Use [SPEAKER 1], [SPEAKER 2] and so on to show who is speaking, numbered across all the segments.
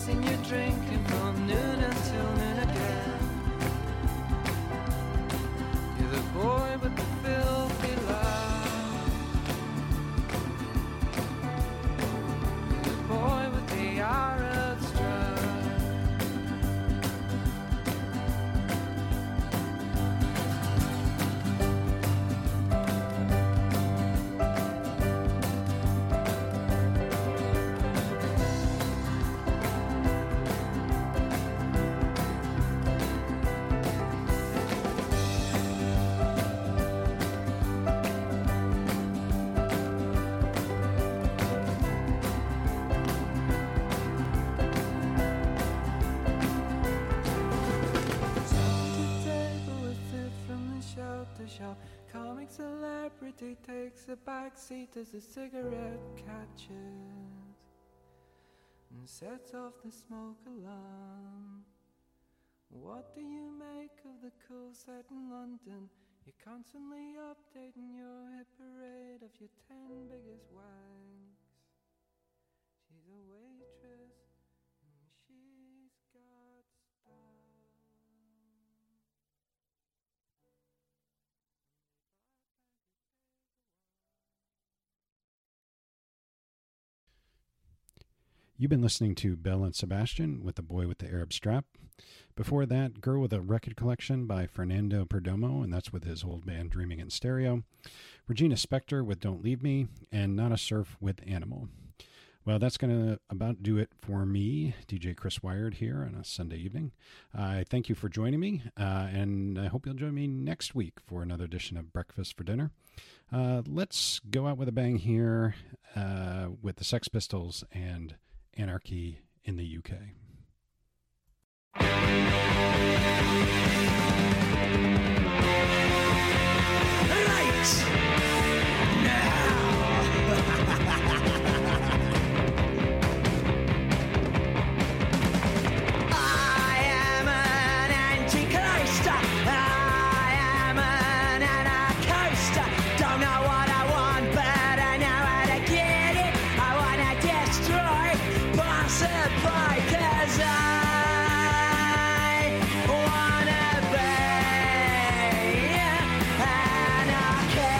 [SPEAKER 1] seen you drinking from noon until noon again. You're the boy with the filthy laugh. You're the boy with the arid stride. Shop. Comic celebrity takes a back seat as the cigarette catches and sets off the smoke alarm. What do you make of the cool set in London? You're constantly updating your hit parade of your 10 biggest wanks. She's a waitress and she's got style.
[SPEAKER 2] You've been listening to Belle and Sebastian with The Boy with the Arab Strap. Before that, Girl with a Record Collection by Fernando Perdomo, and that's with his old band Dreaming in Stereo. Regina Spektor with Don't Leave Me, and Nada Surf with Animal. Well, that's going to about do it for me, DJ Chris Wired, here on a Sunday evening. I thank you for joining me, and I hope you'll join me next week for another edition of Breakfast for Dinner. Let's go out with a bang here with the Sex Pistols and Anarchy in the UK.
[SPEAKER 3] Lights now. I am an antichrist. I am an anarchist. Don't know what I want, but I know how to get it. I wanna destroy, possibly, 'cause I wanna be anarchy.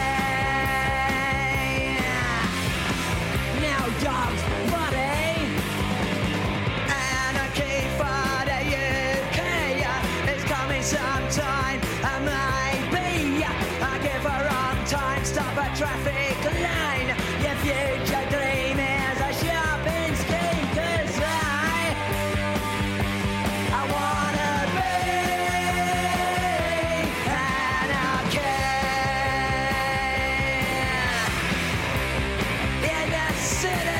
[SPEAKER 3] Now dogs, buddy. Anarchy for the UK is coming sometime. Maybe I give a wrong time. Stop a traffic line. Your future dream is a shopping scheme. 'Cause I wanna be anarchy in the city.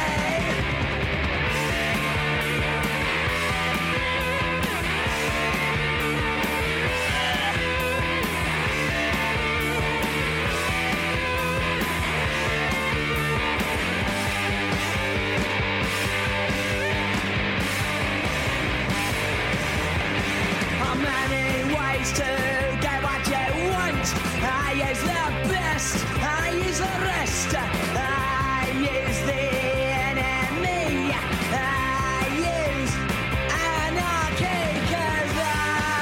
[SPEAKER 3] Many ways to get what you want. I use the best, I use the rest. I use the enemy. I use anarchy 'cause I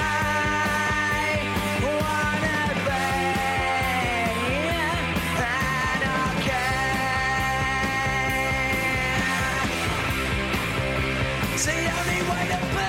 [SPEAKER 3] wanna be anarchy. It's the only way to be.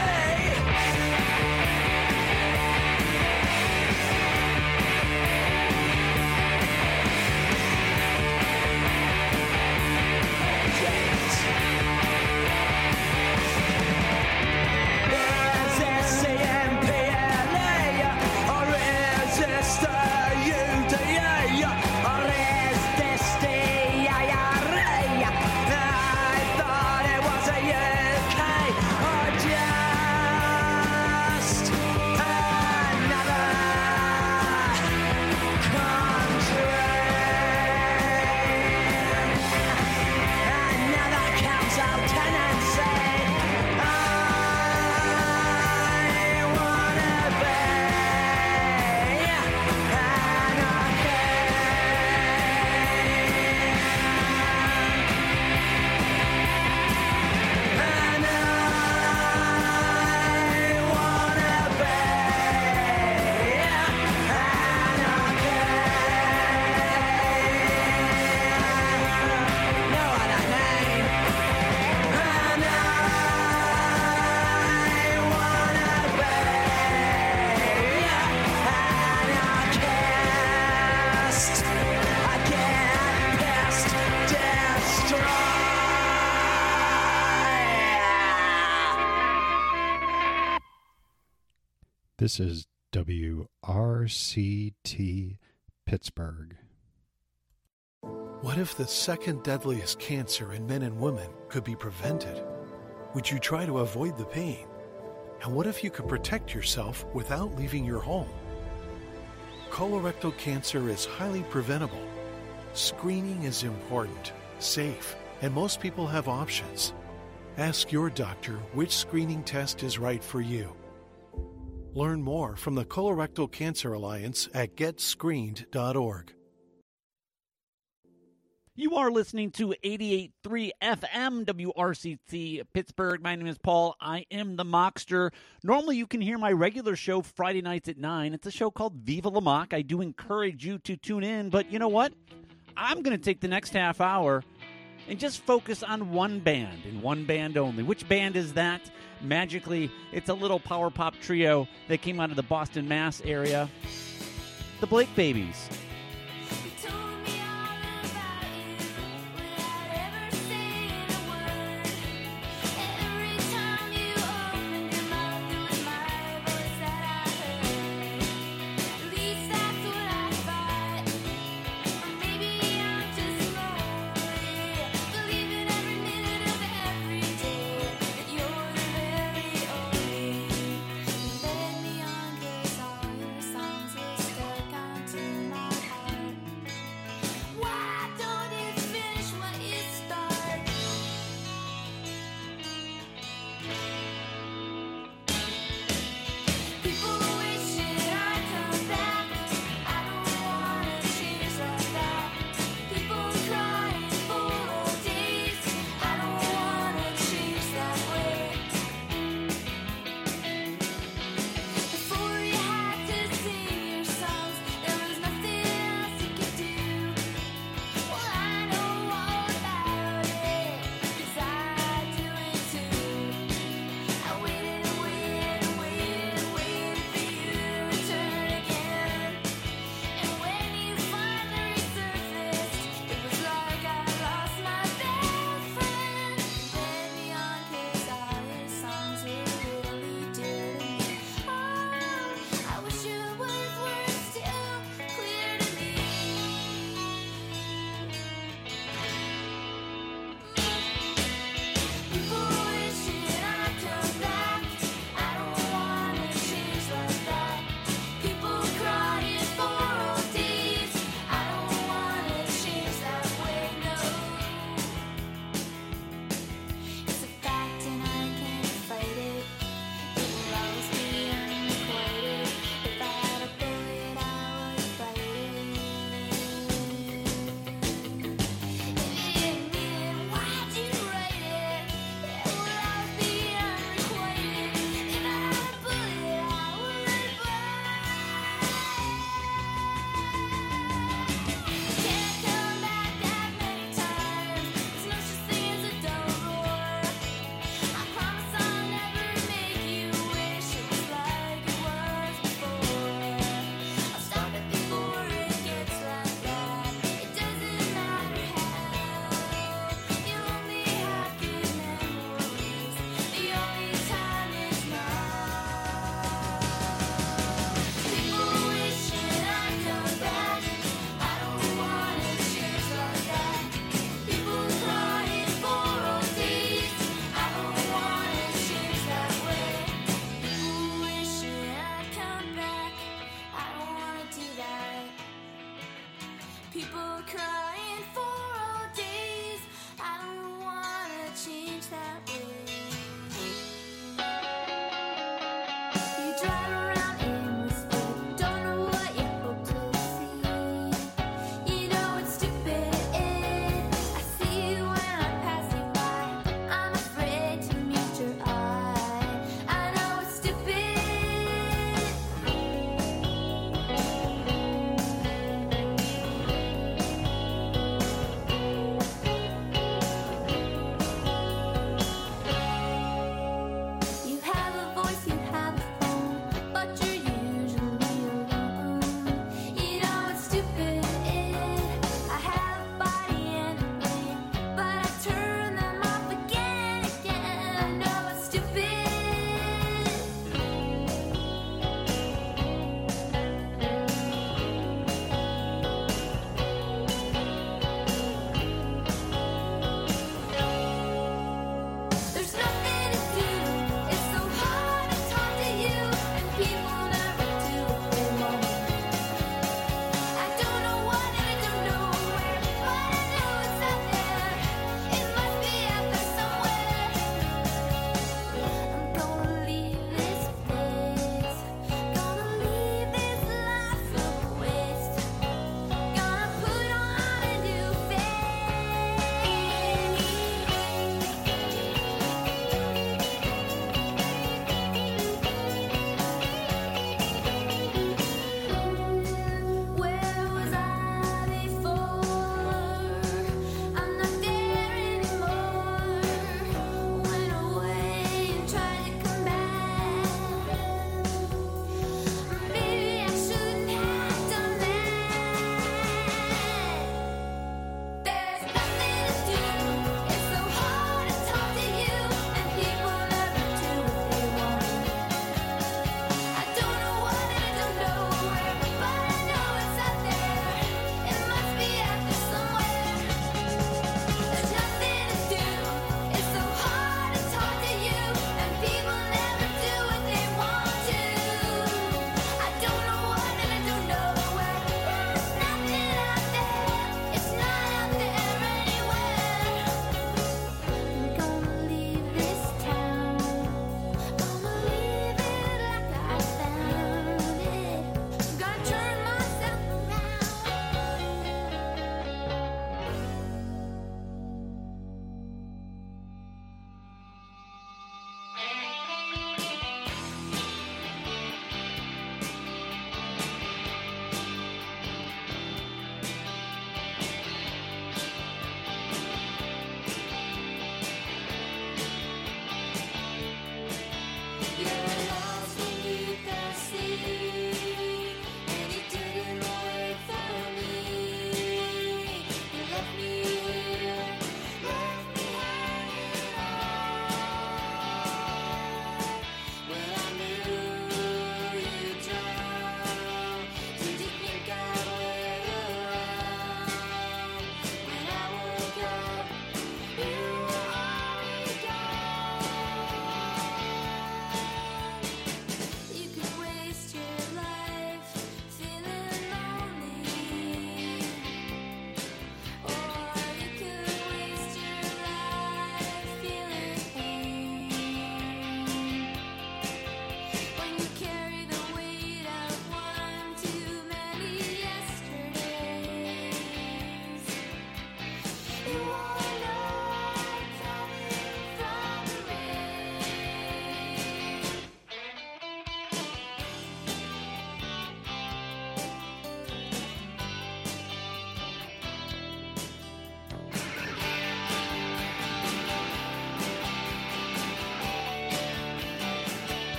[SPEAKER 2] This is WRCT Pittsburgh.
[SPEAKER 4] What if the second deadliest cancer in men and women could be prevented? Would you try to avoid the pain? And what if you could protect yourself without leaving your home? Colorectal cancer is highly preventable. Screening is important, safe, and most people have options. Ask your doctor which screening test is right for you. Learn more from the Colorectal Cancer Alliance at getscreened.org.
[SPEAKER 5] You are listening to 88.3 FM WRCT Pittsburgh. My name is Paul. I am the Mockster. Normally you can hear my regular show Friday nights at 9. It's a show called Viva La Mock. I do encourage you to tune in, but you know what? I'm going to take the next half hour and just focus on one band and one band only. Which band is that? Magically, it's a little power pop trio that came out of the Boston, Mass area. The Blake Babies.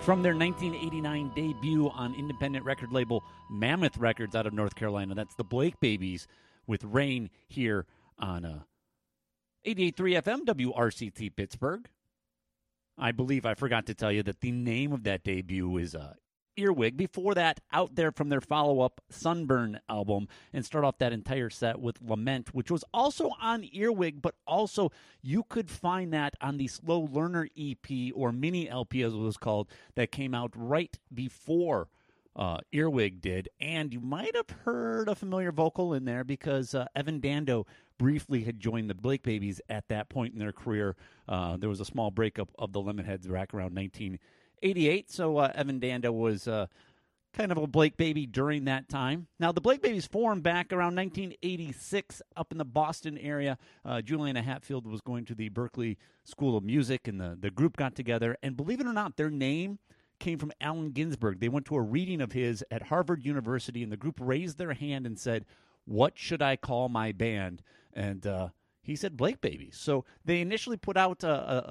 [SPEAKER 5] from their 1989 debut on independent record label Mammoth Records out of North Carolina. That's the Blake Babies with Rain here on 88.3 FM WRCT Pittsburgh. I believe I forgot to tell you that the name of that debut is Earwig. Before that, Out There from their follow-up Sunburn album, and start off that entire set with Lament, which was also on Earwig, but also you could find that on the Slow Learner EP, or mini LP as it was called, that came out right before Earwig did. And you might have heard a familiar vocal in there because Evan Dando briefly had joined the Blake Babies at that point in their career. There was a small breakup of the Lemonheads back around 1988, so Evan Dando was kind of a Blake Baby during that time. Now, the Blake Babies formed back around 1986 up in the Boston area. Juliana Hatfield was going to the Berklee School of Music, and the group got together. And believe it or not, their name came from Allen Ginsberg. They went to a reading of his at Harvard University, and the group raised their hand and said, "What should I call my band?" And he said Blake Babies. So they initially put out a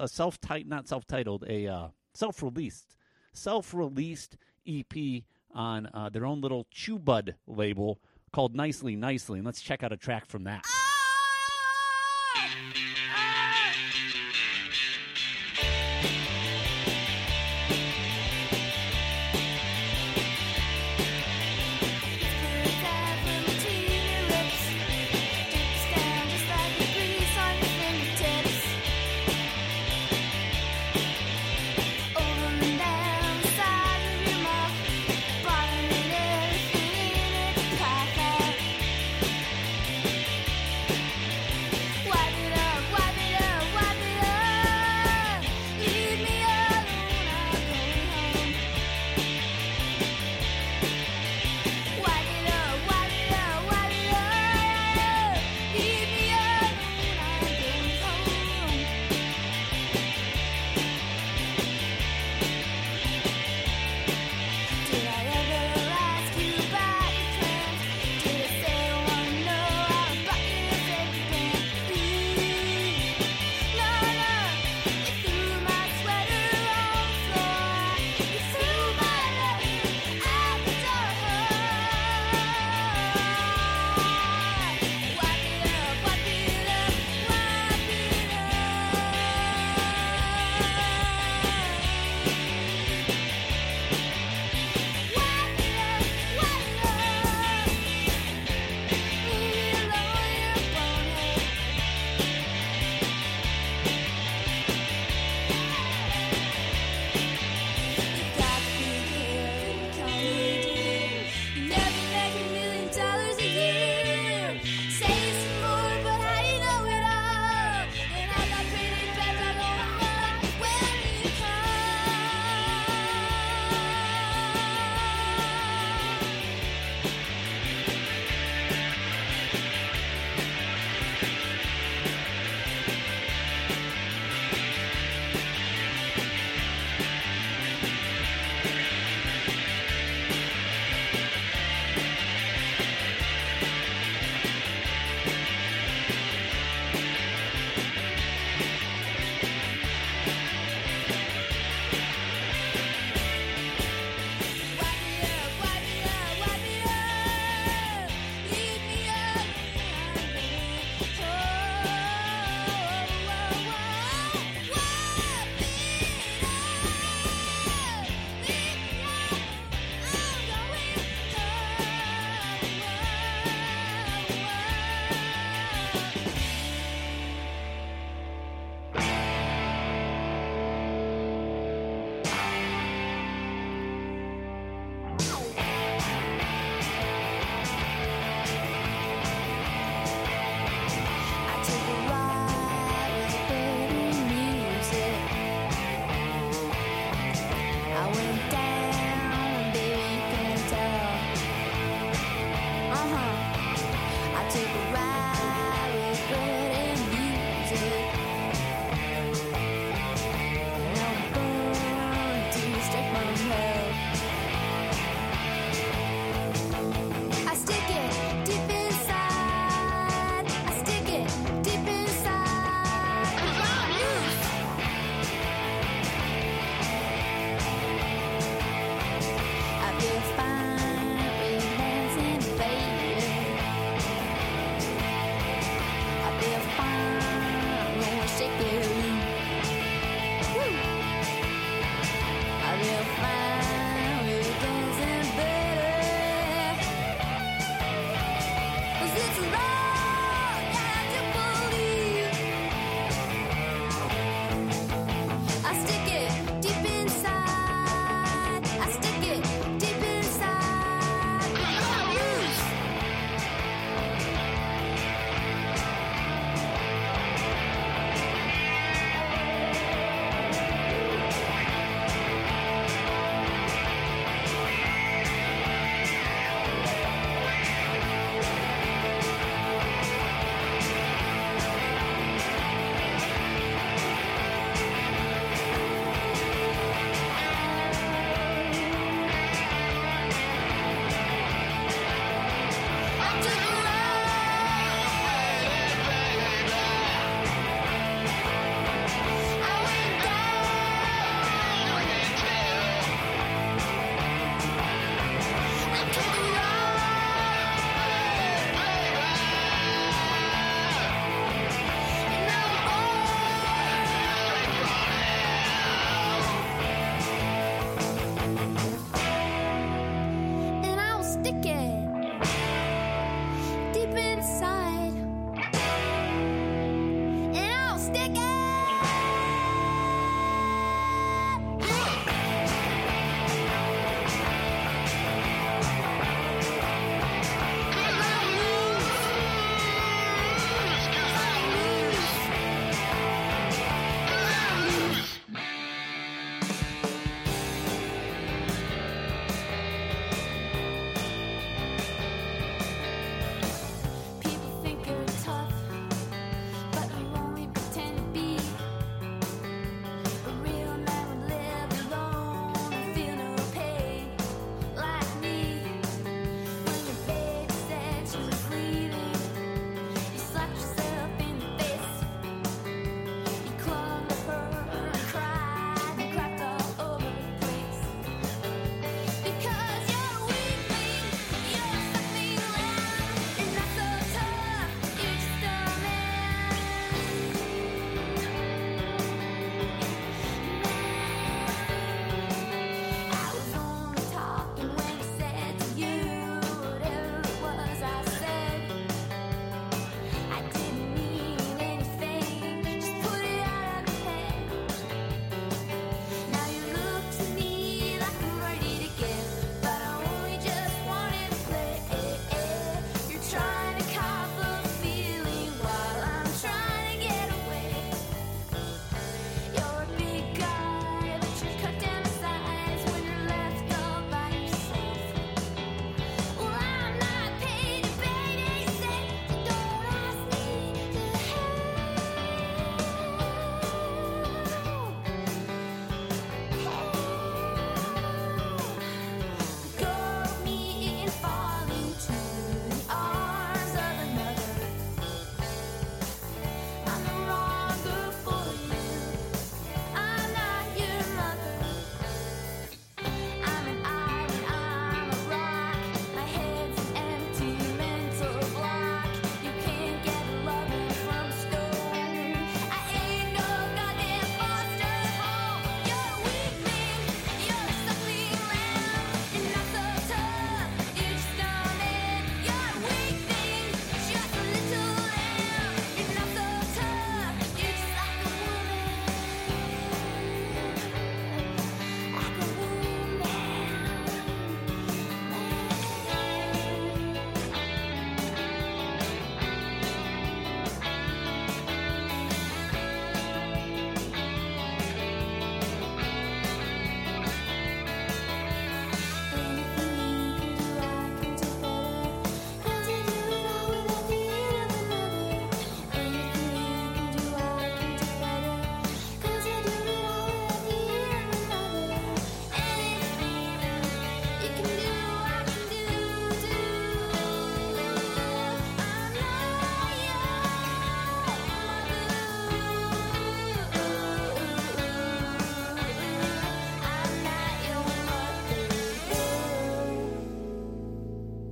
[SPEAKER 5] self-released EP on their own little Chew Bud label called Nicely Nicely. And let's check out a track from that.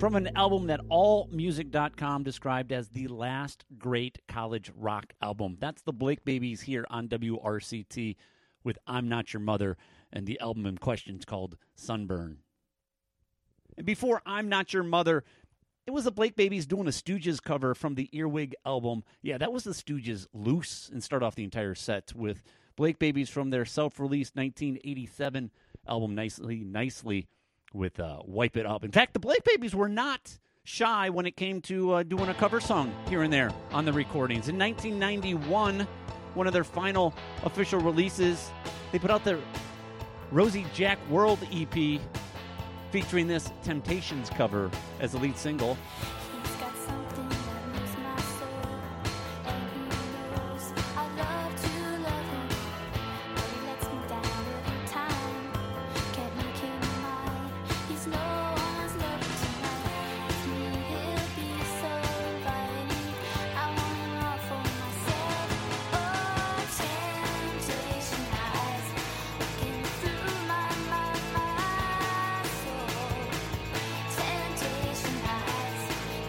[SPEAKER 5] from an album that AllMusic.com described as the last great college rock album. That's the Blake Babies here on WRCT with I'm Not Your Mother, and the album in question is called Sunburn. And before I'm Not Your Mother, it was the Blake Babies doing a Stooges cover from the Earwig album. Yeah, that was the Stooges Loose, and start off the entire set with Blake Babies from their self-released 1987 album Nicely with Wipe It Up. In fact, the Blake Babies were not shy when it came to doing a cover song here and there on the recordings. In 1991, one of their final official releases, they put out their Rosie Jack World EP featuring this Temptations cover as the lead single.
[SPEAKER 6] He's got something that moves my soul, and he knows I love to love him, but he lets me down every time. Can't make him mine. He's no one's lover tonight. With me, he'll be so inviting. I want him all for myself. Oh, temptation eyes looking through my soul. Temptation eyes.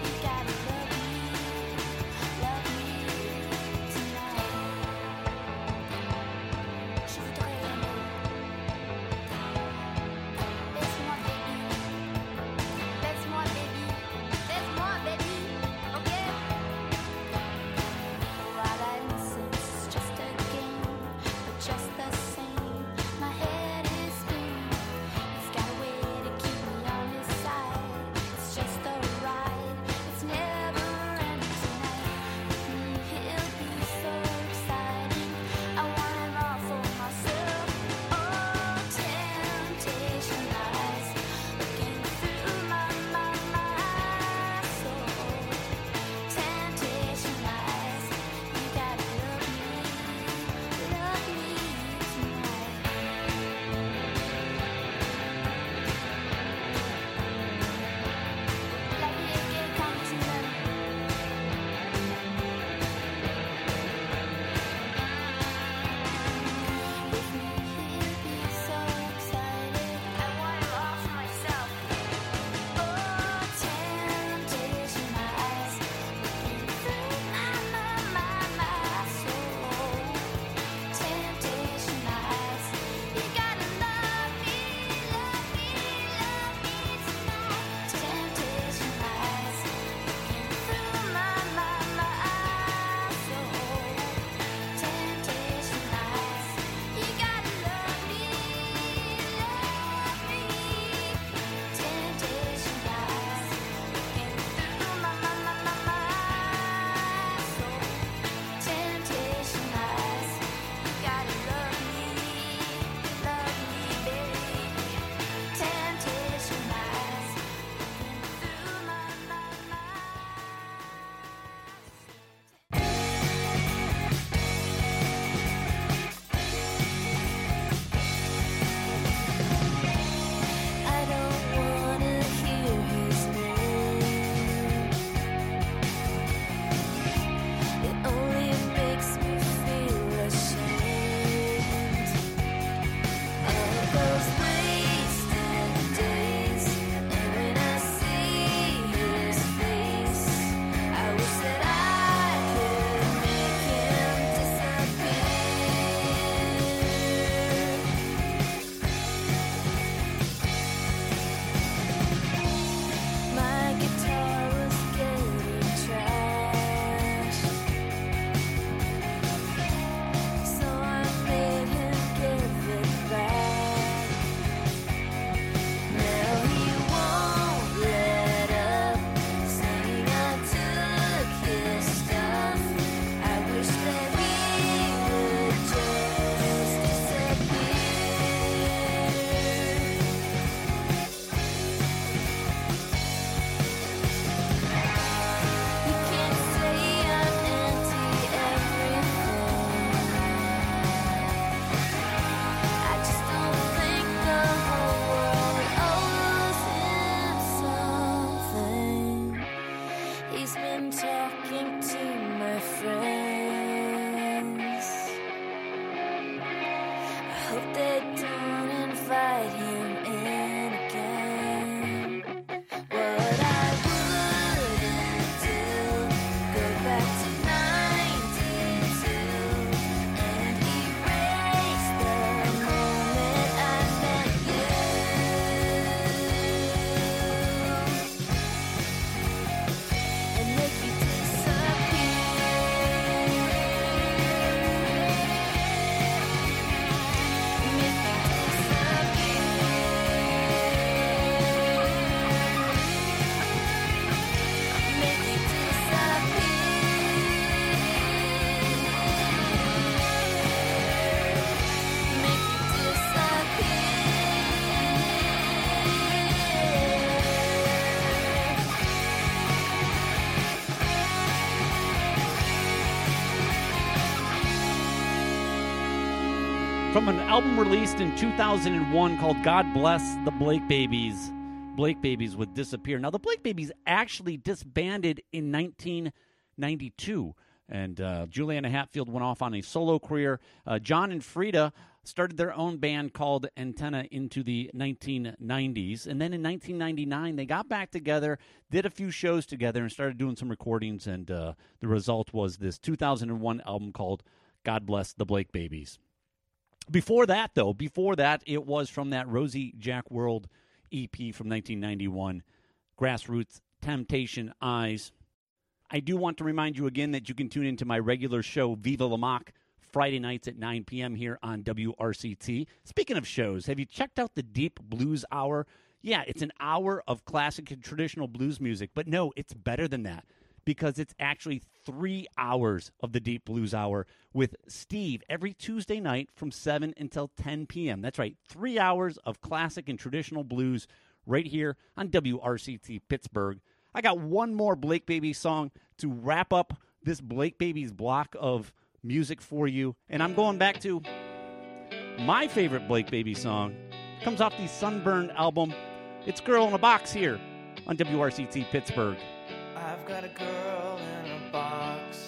[SPEAKER 5] From an album released in 2001 called God Bless the Blake Babies. Blake Babies would disappear. Now, the Blake Babies actually disbanded in 1992, and Juliana Hatfield went off on a solo career. John and Frida started their own band called Antenna into the 1990s, and then in 1999 they got back together, did a few shows together, and started doing some recordings, and the result was this 2001 album called God Bless the Blake Babies. Before that, it was from that Rosie Jack World EP from 1991, Grassroots Temptation Eyes. I do want to remind you again that you can tune into my regular show, Viva La Mock, Friday nights at 9 p.m. here on WRCT. Speaking of shows, have you checked out the Deep Blues Hour? Yeah, it's an hour of classic and traditional blues music, but no, it's better than that because it's actually 3 hours of the Deep Blues Hour with Steve every Tuesday night from 7 until 10 p.m. That's right, 3 hours of classic and traditional blues right here on WRCT Pittsburgh. I got one more Blake Babies song to wrap up this Blake Babies block of music for you, and I'm going back to my favorite Blake Babies song. It comes off the Sunburn album. It's Girl in a Box here on WRCT Pittsburgh.
[SPEAKER 1] I've got a girl in a box.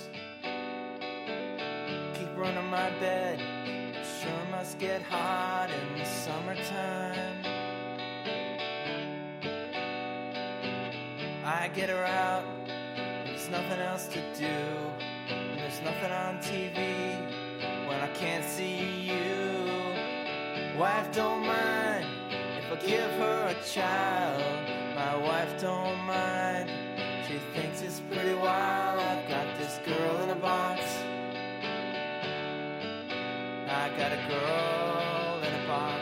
[SPEAKER 1] Keep running my bed. Sure must get hot in the summertime. I get her out. There's nothing else to do. And there's nothing on TV when I can't see you. Wife don't mind if I give her a child. My wife don't mind. She thinks it's pretty wild. I've got this girl in a box. I got a girl in a box.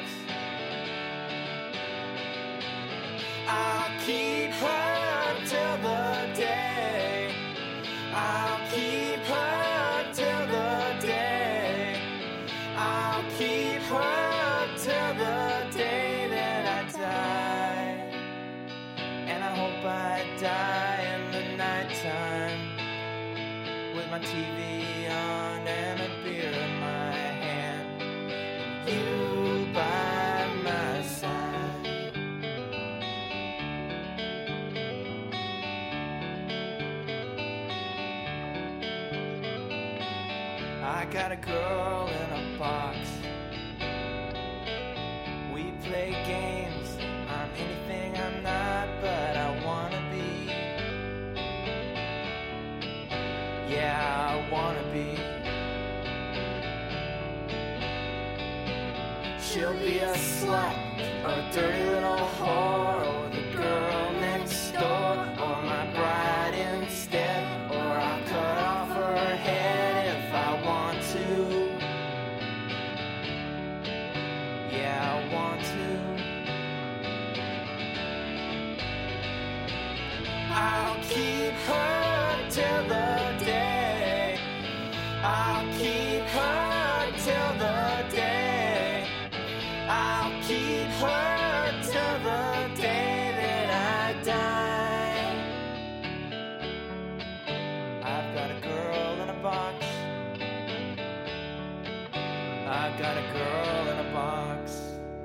[SPEAKER 1] I'll keep her till the day. I'll keep her till the day. I'll keep her till the day that I die. And I hope I die in the nighttime with my TV on and a beer in my hand. You by my side. I got a girl in a box. We play games. I'm anything I'm not, but I wanna be. Yeah, I wanna be. She'll be a slut or a dirty little whore, or the girl next door, or my bride instead, or I'll cut off her head if I want to. Yeah, I want to. I'll keep her till the day. I'll keep her till the day. I'll keep her till the day that I die. I've got a girl in a box. I've got a girl in a box.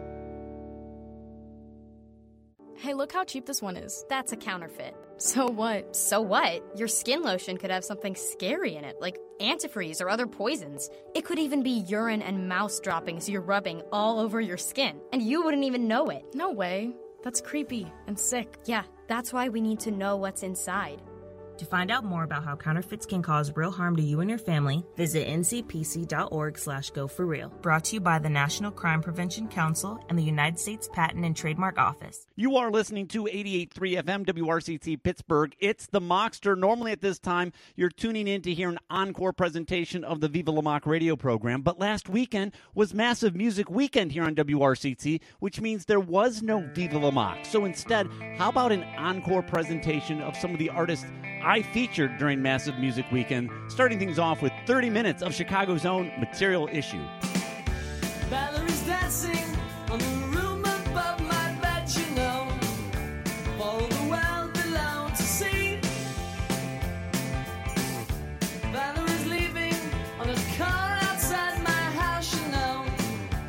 [SPEAKER 7] Hey, look how cheap this one is.
[SPEAKER 8] That's a counterfeit.
[SPEAKER 7] So what?
[SPEAKER 8] So what? Your skin lotion could have something scary in it, like antifreeze or other poisons. It could even be urine and mouse droppings you're rubbing all over your skin, and you wouldn't even know it.
[SPEAKER 7] No way. That's creepy and sick.
[SPEAKER 8] Yeah, that's why we need to know what's inside.
[SPEAKER 9] To find out more about how counterfeits can cause real harm to you and your family, visit ncpc.org/go4real. Brought to you by the National Crime Prevention Council and the United States Patent and Trademark Office.
[SPEAKER 5] You are listening to 88.3 FM WRCT Pittsburgh. It's the Mockster. Normally at this time, you're tuning in to hear an encore presentation of the Viva La Mock radio program. But last weekend was Massive Music Weekend here on WRCT, which means there was no Viva La Mock. So instead, how about an encore presentation of some of the artists I featured during Massive Music Weekend, starting things off with 30 minutes of Chicago's own Material Issue.
[SPEAKER 3] Valerie's dancing on the room above my bed, you know. Follow the well below to see. Valerie's leaving on a car outside my house, you know.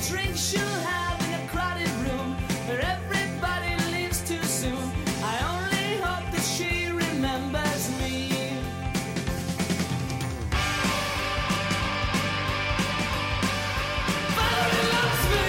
[SPEAKER 3] drinks you'll have in a crowded room where everybody leaves too soon. I only hope that she remembers me. Valerie loves me.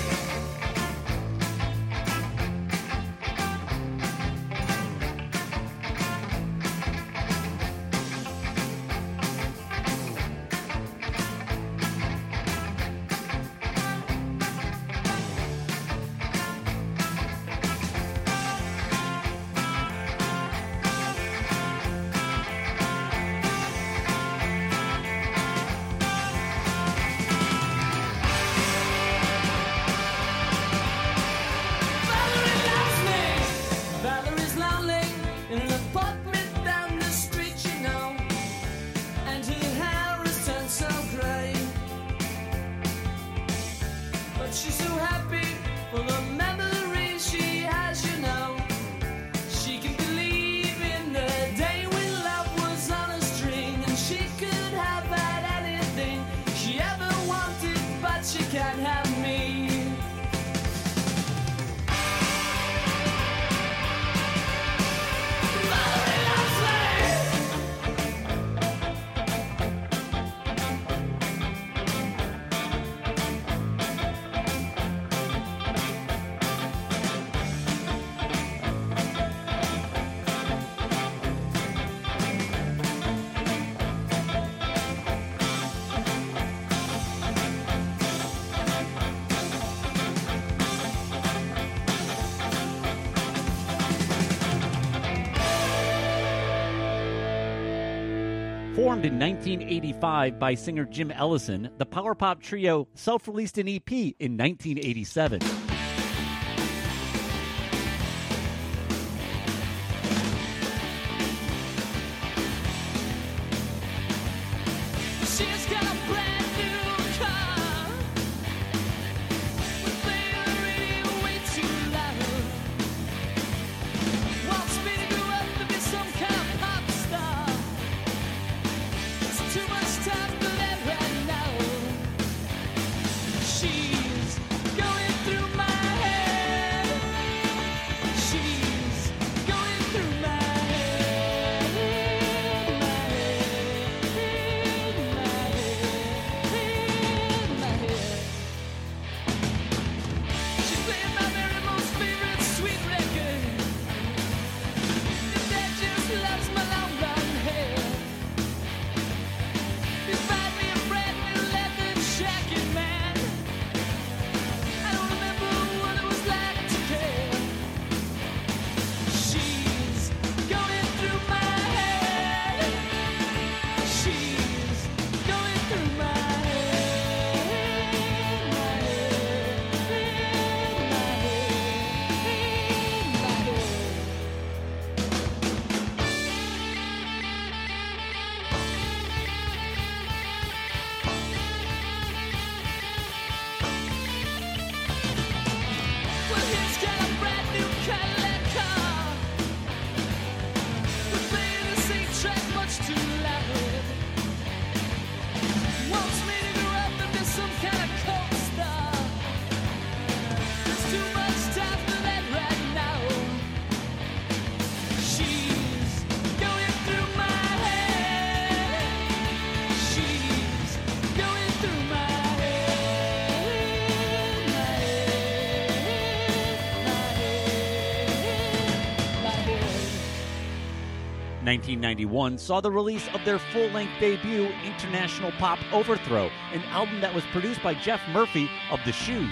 [SPEAKER 3] Valerie loves me. Valerie's lonely in an apartment down the street, you know, and her hair has turned so grey. But she's so happy for the memories she has, you know. She can believe in the day when love was on a string, and she could have had anything she ever wanted, but she can't have me. Valerie loves me.
[SPEAKER 5] Formed in 1985 by singer Jim Ellison, the power pop trio self-released an EP in 1987.
[SPEAKER 3] She's got a brand new car with the radio way too loud. Wants me to grow up to be some kind of pop star. It's too much time for that right now. She's going through my head. She's going through my head. My head. She's playing my very most favorite sweet record. Your dad just loves my long blonde hair. He's buying me a brand new leather jacket, man. I don't remember what it was like to care. She's going through my head. She's going through my head. Well, he's got a brand new Cadillac car. We're playing the same track much too loud. Wants me to grow up and be some kind of coke star. There's too much time for that right now. She's going through my head. She's going through my head. My head.
[SPEAKER 5] 1991 saw the release of their full-length debut, International Pop Overthrow, an album that was produced by Jeff Murphy of The Shoes.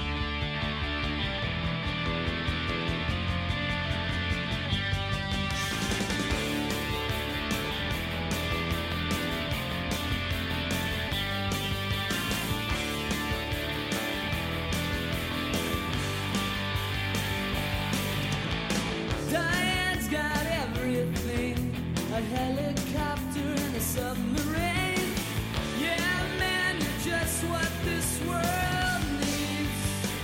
[SPEAKER 3] Diane's got everything, a helicopter and a submarine. Yeah, man, you're just what this world needs.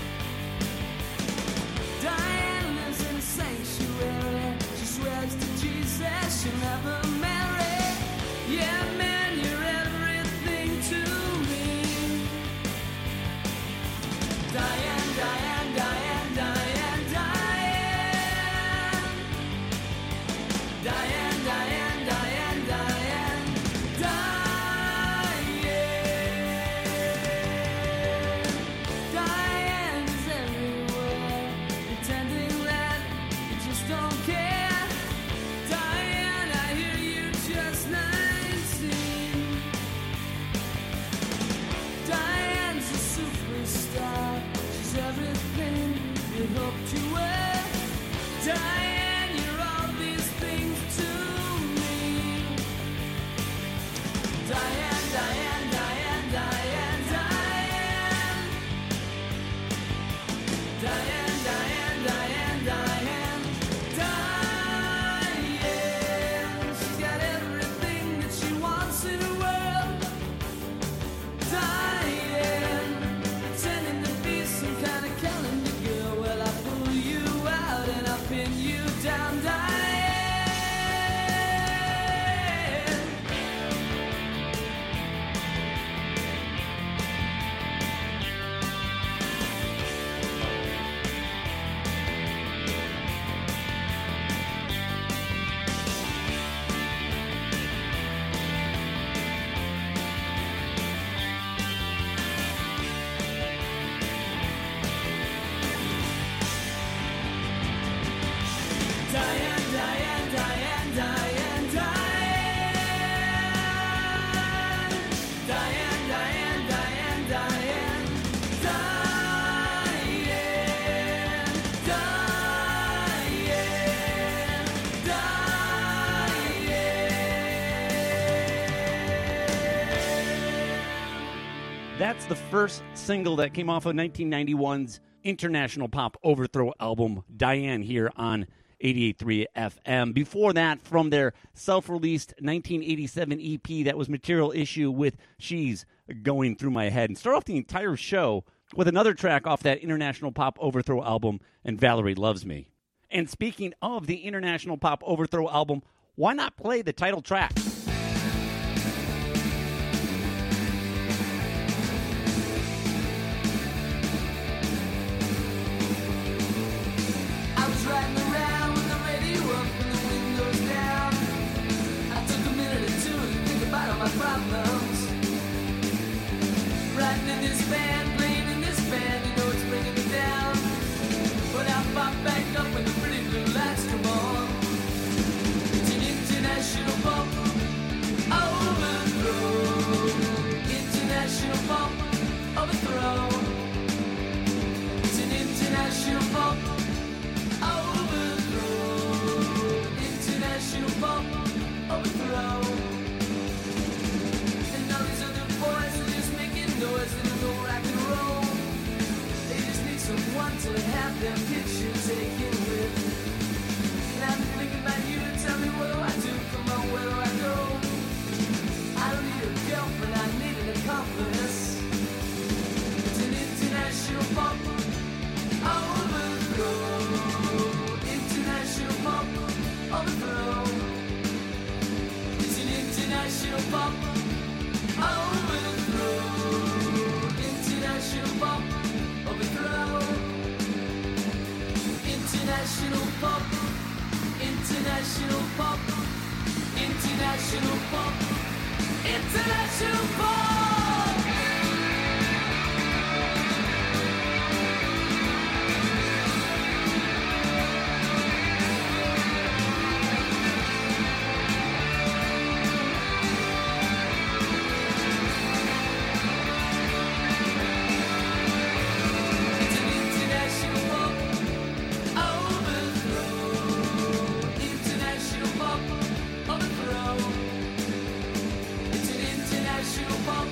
[SPEAKER 3] Diane lives in a sanctuary. She swears to Jesus she'll never marry. Yeah, man, you're everything to me. Diane, Diane, Diane, Diane, Diane. Diane, Diane, Diane, Diane, Diane. Diane's everywhere, pretending that you just don't care. Diane, I hear you just 19. Diane's a superstar. She's everything you hoped you were. Diane, you're all these things to me. Diane, Diane, Diane, Diane, Diane. Diane, Diane, Diane, Diane, Diane. She's got everything that she wants in the world. Diane, pretending to be some kind of calendar girl. Well, I pull you out and I pin you down, Diane. Diane, Diane, Diane, Diane, Diane. Diane, Diane, Diane, Diane, Diane, Diane.
[SPEAKER 5] That's the first single that came off of 1991's International Pop Overthrow album, Diane, here on 88.3 FM. Before that, from their self-released 1987 EP, that was Material Issue with She's Going Through My Head. And start off the entire show with another track off that International Pop Overthrow album, And Valerie Loves Me. And speaking of the International Pop Overthrow album, why not play the title track?
[SPEAKER 3] I was riding around with the radio up and the windows down. I took a minute or two to think about all my problems. Riding in this van, playing in this band, you know it's bringing me down. But I pop back up when the pretty blue lights come on. It's an international pop overthrow. International pop overthrow. It's an international pop overthrow. International pop overthrow. And all these other boys are just making noise and no rock and roll. They just need someone to have their picture taken with. And I've been thinking about you. Tell me, what do I do? Come on, where do I go? I don't need a girlfriend, I need an accomplice. It's an international pop overthrow. International pop overthrow. It's an international pop overthrow. International pop overthrow. International pop. International pop. International pop. International pop. It's an international pop overthrow. International pop overthrow. It's an international pop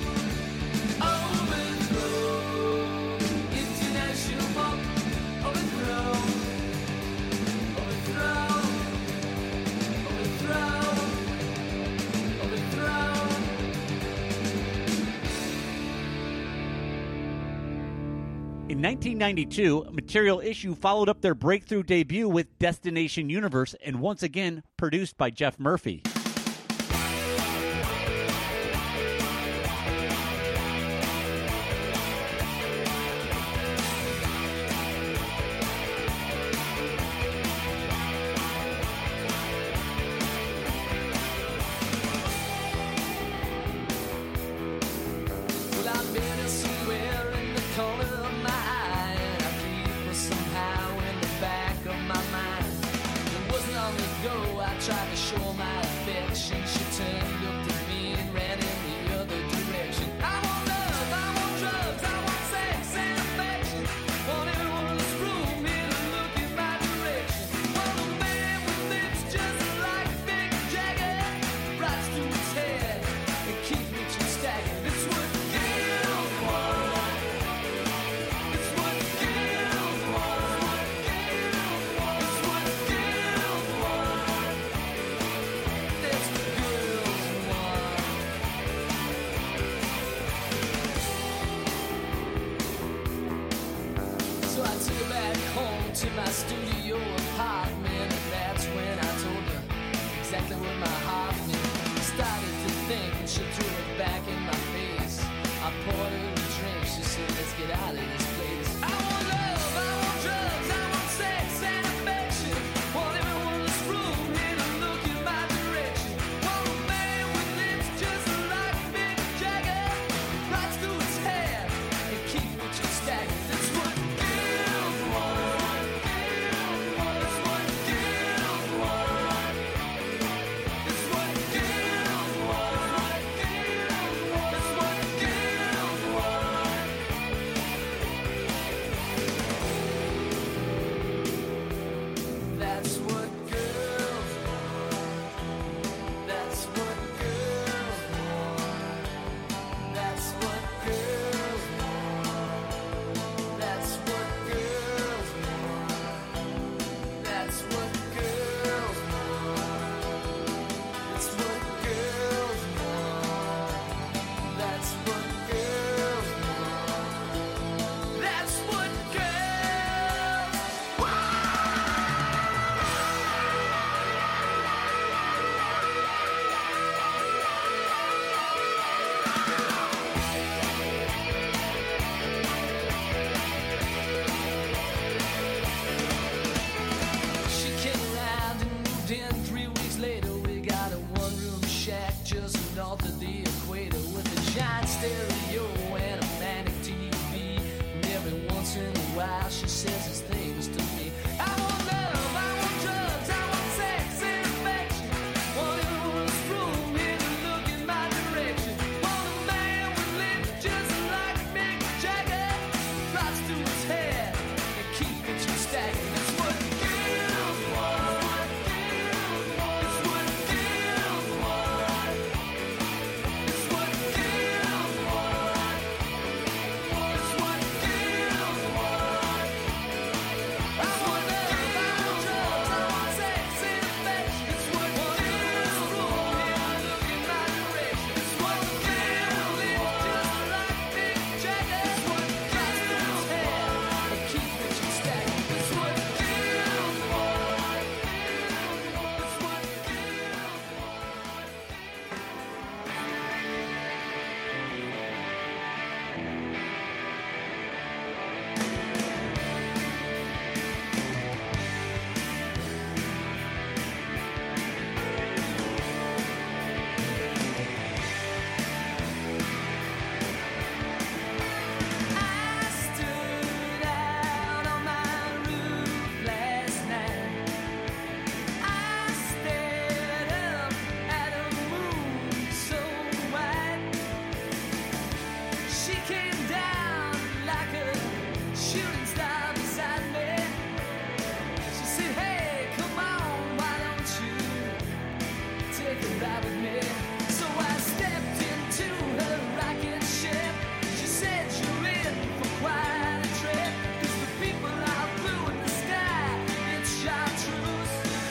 [SPEAKER 3] overthrow. International pop overthrow. Overthrow. Overthrow. Overthrow.
[SPEAKER 5] In 1992, Material Issue followed up their breakthrough debut with Destination Universe, and once again produced by Jeff Murphy.
[SPEAKER 1] to my studio apartment, and that's when I told her exactly what my heart meant. Started to think, and she threw it back in my face. I poured her a drink, she said, let's get out of this place. I want love, I want drugs, I want sex and affection. Want everyone in this room here to look in my direction. Want a man with lips just like Mick Jagger, right through his hair and keep it just staggered. That's what girls want. That's what girls want. That's what girls want. That's what girls want. That's what girls want. That's what girls want. That's what girls want. That's what girls want. That's what girls want. That's what girls want. That's what girls want. That's what girls want. She came around and moved in 3 weeks later. We got a one-room shack just north of the equator with a giant stereo and a manic TV. And every once in a while she says these things to me. I want love, I want drugs, I want sex and affection. Want everyone in this room here to look in my direction. Want a man with lips just like Mick Jagger, drops through his hair and keep it just staggered. That's what girls want. That's what girls want. That's what girls want. That's what girls want. I want love, I want drugs, I want sex and affection. That's what girls room here to look in my direction. That's what girls live just like Mick Jagger. That's what drops through his hair and keep it just staggered. That's what girls want. That's what I stood out on my roof last night. I stared up at a moon so white. She came down like a shooting star beside me. She said, hey, come on, why don't you take a ride with me? So I stepped into her rocket ship. She said, you're in for quite a trip. 'Cause the people are blue in the sky. It's chartreuse.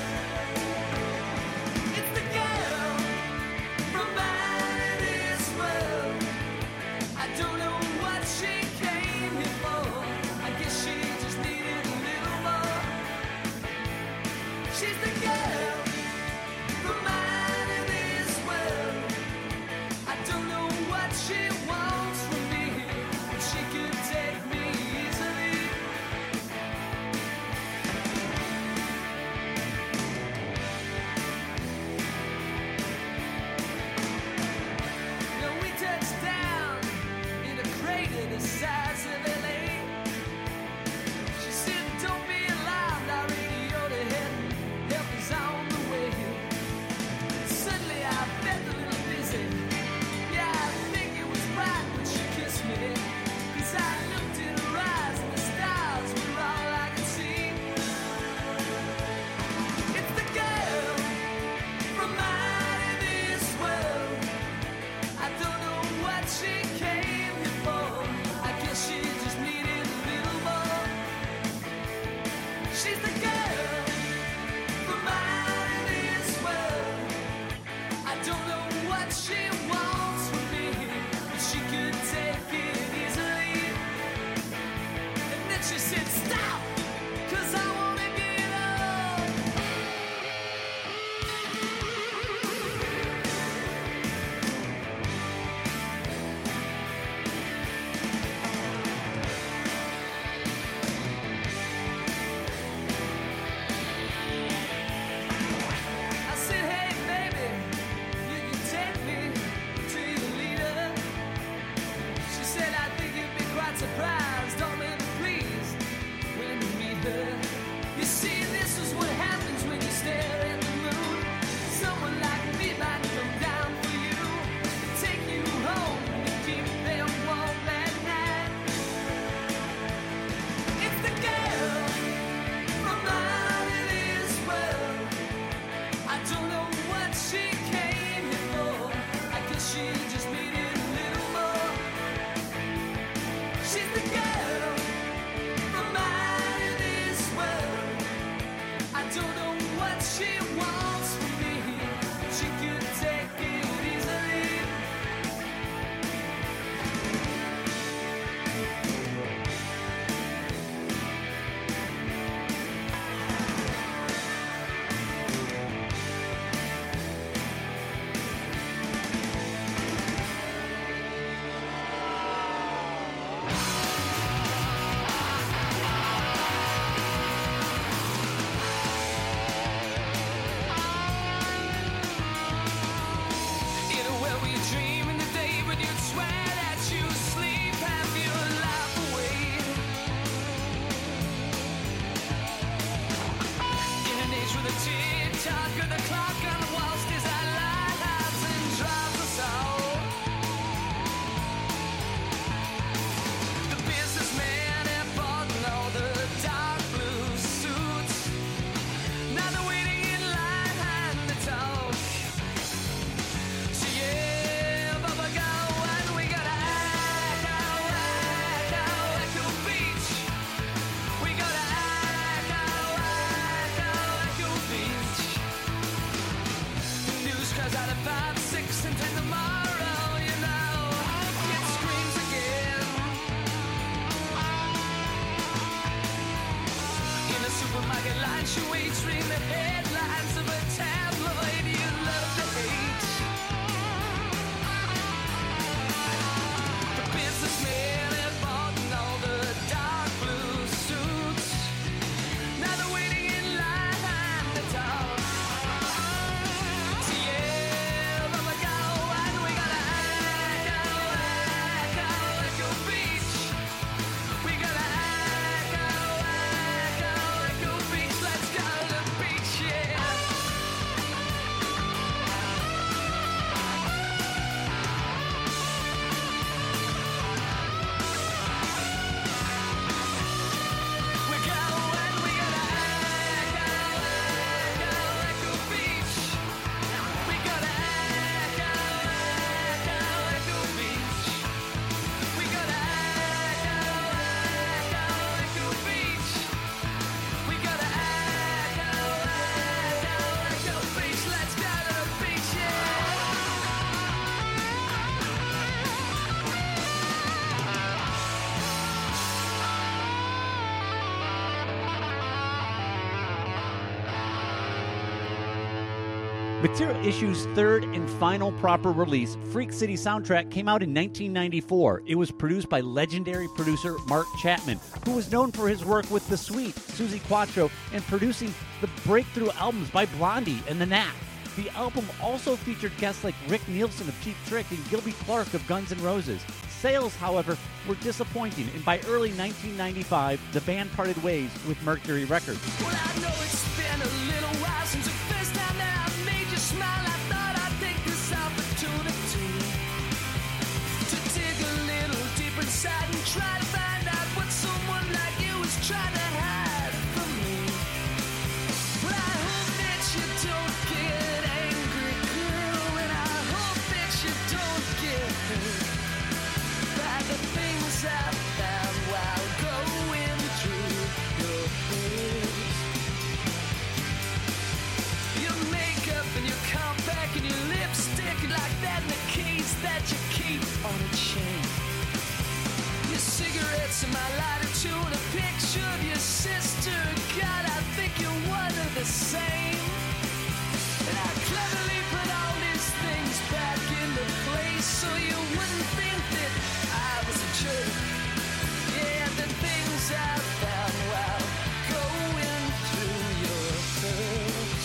[SPEAKER 1] It's the girl from out of this world. I don't know what she came here for. I guess she just needed a little more. She's the girl from out of this world. I don't know what she wants from me, but she could take me easily. Now we touched down in a crater the size of LA. She said, don't be alarmed, our radio to help is on the way. Suddenly I felt a little dizzy. Yeah, I think it was right when she kissed me. 'Cause I looked in her eyes and the stars were all I could see. It's the girl from out of this world. I don't know what she came here for. I guess she just needed a little more. She's the girl from out of this world. I don't know what she wants from me, but she could take it easily. And then she said, stop, 'cause I
[SPEAKER 3] perpetuates reading the headlines of a tabloid you love to hate. The businessmen have bought in all the dark blue suits. Now they're waiting in line to talk. So yeah, but we go and we gotta Echo Beach. We gotta Echo Beach. Let's go to the beach, yeah. We go and we gotta Echo Beach. We gotta Echo Beach. We gotta Echo Beach. We gotta Echo Beach. Let's go to the beach, yeah.
[SPEAKER 5] Material Issue's third and final proper release, Freak City Soundtrack, came out in 1994. It was produced by legendary producer Mark Chapman, who was known for his work with The Sweet, Suzi Quatro, and producing the breakthrough albums by Blondie and The Knack. The album also featured guests like Rick Nielsen of Cheap Trick and Gilby Clarke of Guns N' Roses. Sales, however, were disappointing, and by early 1995, the band parted ways with Mercury Records.
[SPEAKER 3] Well, I know it's been a little while since the first time that I made you smile. I thought I'd take this opportunity to dig a little deeper inside and try to find out what someone like you is trying to hide from me. But I hope that you don't get angry, girl, and I hope that you don't get hurt by the things I found while going through your head. Your makeup and your compact and your lipstick like that, and the keys that you keep on a chain. Your cigarettes and my lighter too, and a picture of your sister. God, I think you're one of the same. And I cleverly put all these things back into place so you wouldn't think that I was a jerk. Yeah, the things I found while going through your hurt.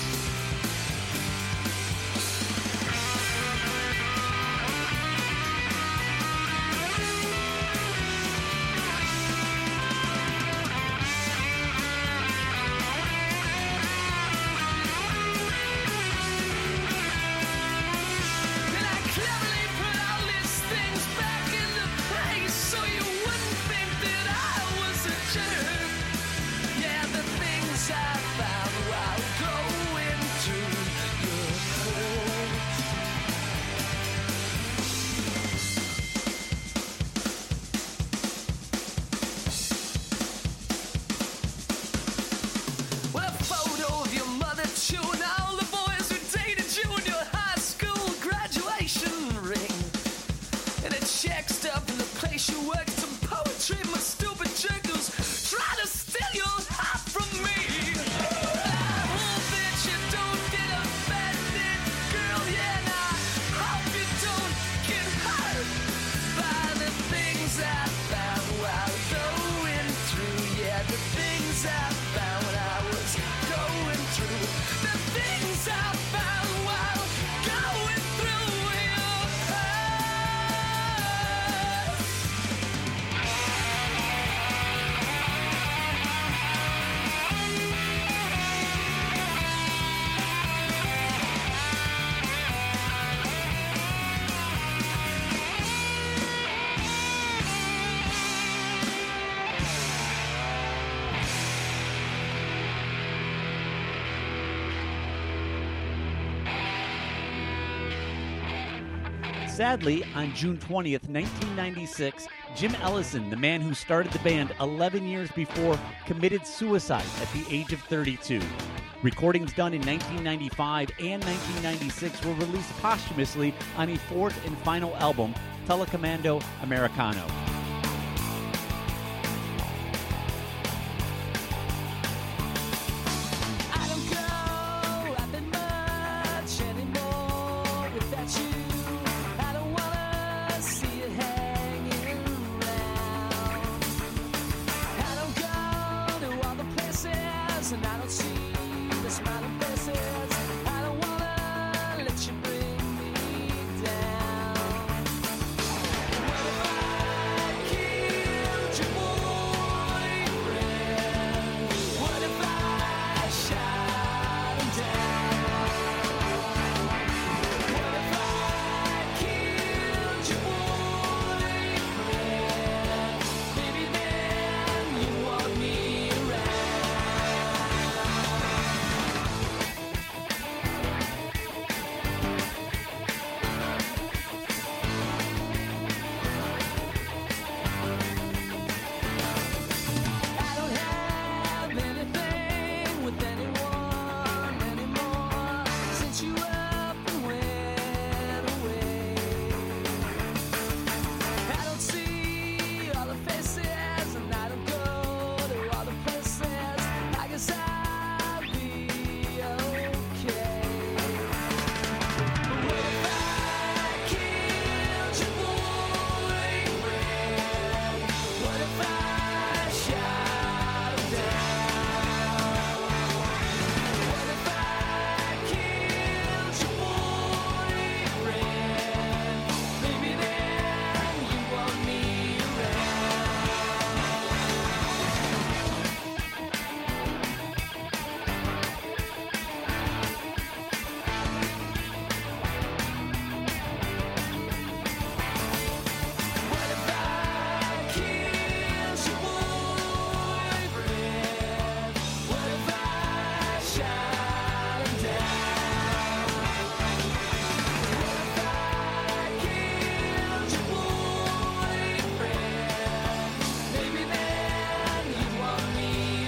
[SPEAKER 3] And I cleverly put all these things back into place so you wouldn't think that I was a jerk. Yeah, the things I found while going through your hurt. Well, a photo of your mother too, and all the boys who dated you, and your high school graduation ring, and a check stub in the place you work, some poetry, my stupid jerk who's trying to steal your heart from me. I hope that you don't get offended, girl, yeah, and I hope you don't get hurt by the things I found while going through, yeah, the things I found when I was going through, the things I found while going through your hurt.
[SPEAKER 5] Sadly, on June 20th, 1996, Jim Ellison, the man who started the band 11 years before, committed suicide at the age of 32. Recordings done in 1995 and 1996 were released posthumously on a fourth and final album, Telecommando Americano.
[SPEAKER 3] eyes and I don't see the smiling faces. I don't wanna let you bring me down. What if I killed your boyfriend? What if I shot him down? What if I killed your boyfriend? Maybe then you want me I don't have anything with anyone anymore since you up and went away. I don't see all the faces and I don't go to all the places. I guess I'll be okay. What if I killed your boyfriend? What if I shot him down? What if I killed your boyfriend? Maybe then you want me What if I killed your boyfriend? What if I shot him down? What if I killed your boyfriend? Maybe then you want me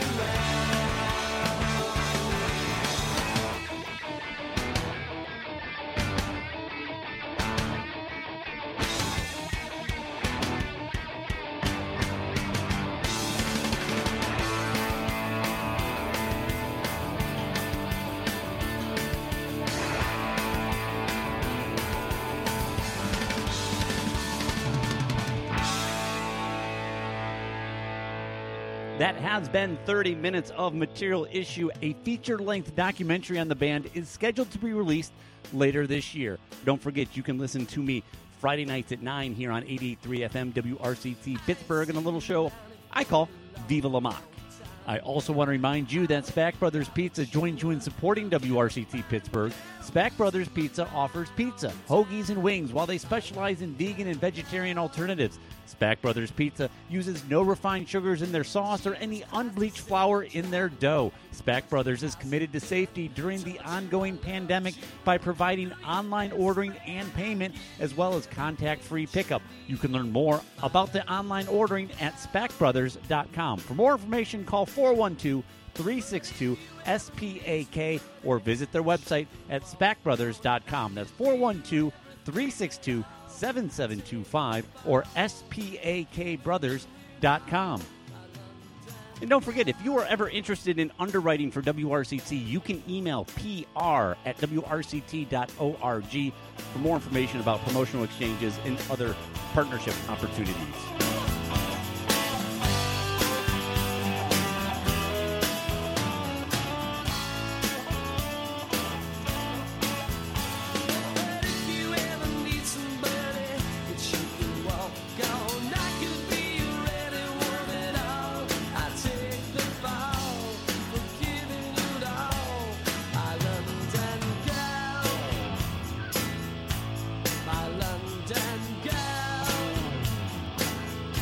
[SPEAKER 5] That has been 30 minutes of Material Issue. A feature-length documentary on the band is scheduled to be released later this year. Don't forget, you can listen to me Friday nights at 9 here on 88.3 FM WRCT Pittsburgh in a little show I call Viva La Mock. I also want to remind you that Spack Brothers Pizza joins you in supporting WRCT Pittsburgh. Spack Brothers Pizza offers pizza, hoagies, and wings while they specialize in vegan and vegetarian alternatives. Spack Brothers Pizza uses no refined sugars in their sauce or any unbleached flour in their dough. Spack Brothers is committed to safety during the ongoing pandemic by providing online ordering and payment as well as contact-free pickup. You can learn more about the online ordering at spackbrothers.com. For more information, call 412-362-SPAK or visit their website at spackbrothers.com. That's 412-362-7725 or spakbrothers.com. And don't forget, if you are ever interested in underwriting for WRCT, you can email pr@wrct.org for more information about promotional exchanges and other partnership opportunities.
[SPEAKER 3] If you ever need somebody that you can walk on, I could be your anyone at all. I take the fall for giving it all. My London girl, my London girl.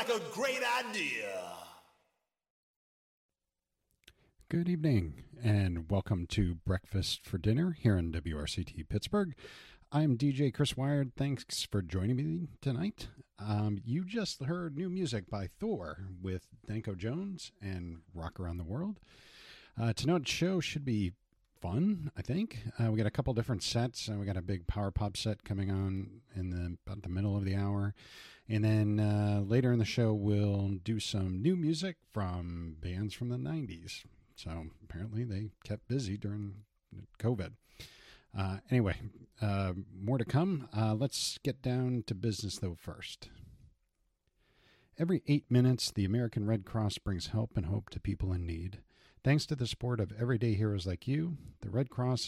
[SPEAKER 10] like a great idea.
[SPEAKER 2] Good evening, and welcome to Breakfast for Dinner here in WRCT Pittsburgh. I'm DJ Chris Wired. Thanks for joining me tonight. You just heard new music by Thor with Danko Jones and Rock Around the World. Tonight's show should be fun, I think. We got a couple different sets. We got a big power pop set coming on in about the middle of the hour. And then later in the show, we'll do some new music from bands from the 90s. So apparently they kept busy during COVID. Anyway, more to come. Let's get down to business, though, first. Every 8 minutes, the American Red Cross brings help and hope to people in need. Thanks to the support of everyday heroes like you, the Red Cross